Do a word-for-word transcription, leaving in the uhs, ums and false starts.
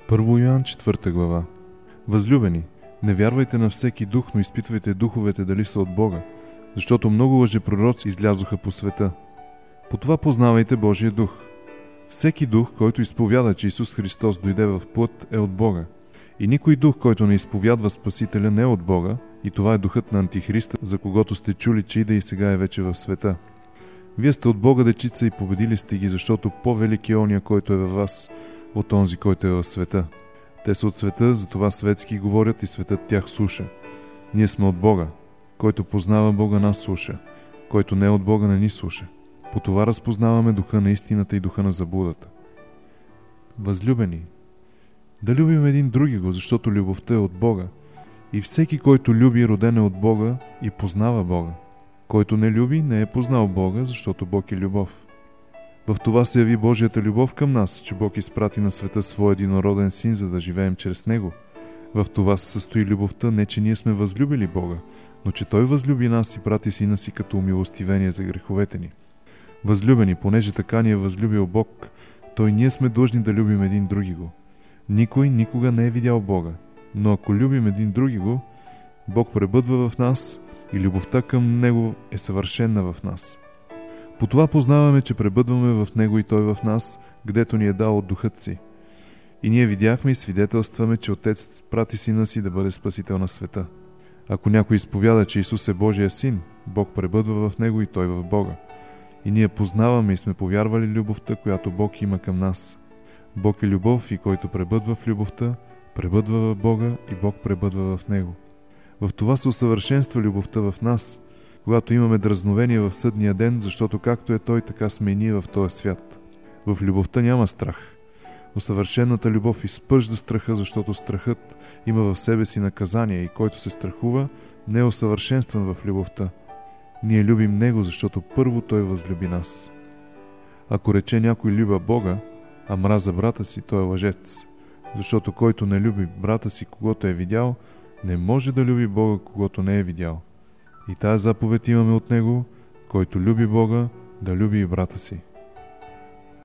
Първо Йоан, четвърта глава. Възлюбени, не вярвайте на всеки дух, но изпитвайте духовете дали са от Бога, защото много лъжепророци излязоха по света. По това познавайте Божия дух. Всеки дух, който изповяда, че Исус Христос дойде в плът, е от Бога. И никой дух, който не изповядва Спасителя, не е от Бога, и това е духът на Антихриста, за когото сте чули, че иде и сега е вече в света. Вие сте от Бога дечица и победили сте ги, защото по-велик е ония, който е във вас, от онзи, който е в света. Те са от света, затова светски говорят и светът тях слуша. Ние сме от Бога. Който познава Бога, нас слуша. Който не е от Бога, не ни слуша. По това разпознаваме духа на истината и духа на заблудата. Възлюбени, да любим един други го, защото любовта е от Бога. И всеки, който люби, роден е от Бога и познава Бога. Който не люби, не е познал Бога, защото Бог е любов. В това се яви Божията любов към нас, че Бог изпрати на света своя единороден син, за да живеем чрез него. В това се състои любовта, не че ние сме възлюбили Бога, но че Той възлюби нас и прати сина си като умилостивение за греховете ни. Възлюбени, понеже така ни е възлюбил Бог, Той ние сме длъжни да любим един други го. Никой никога не е видял Бога, но ако любим един други го, Бог пребъдва в нас и любовта към Него е съвършена в нас. По това познаваме, че пребъдваме в Него и Той в нас, гдето ни е дал от духът си. И ние видяхме и свидетелстваме, че Отец прати сина си да бъде спасител на света. Ако някой изповяда, че Исус е Божия син, Бог пребъдва в Него и Той в Бога. И ние познаваме и сме повярвали любовта, която Бог има към нас. Бог е любов и който пребъдва в любовта, пребъдва в Бога и Бог пребъдва в Него. В това се усъвършенства любовта в нас, когато имаме дразновение в съдния ден, защото както е Той, така сме и ние в този свят. В любовта няма страх. Усъвършената любов изпъжда страха, защото страхът има в себе си наказание и който се страхува, не е усъвършенстван в любовта. Ние любим Него, защото първо Той възлюби нас. Ако рече някой люба Бога, а мраза брата си, той е лъжец. Защото който не люби брата си, когото е видял, не може да люби Бога, когото не е видял. И тая заповед имаме от Него, който люби Бога, да люби и брата си.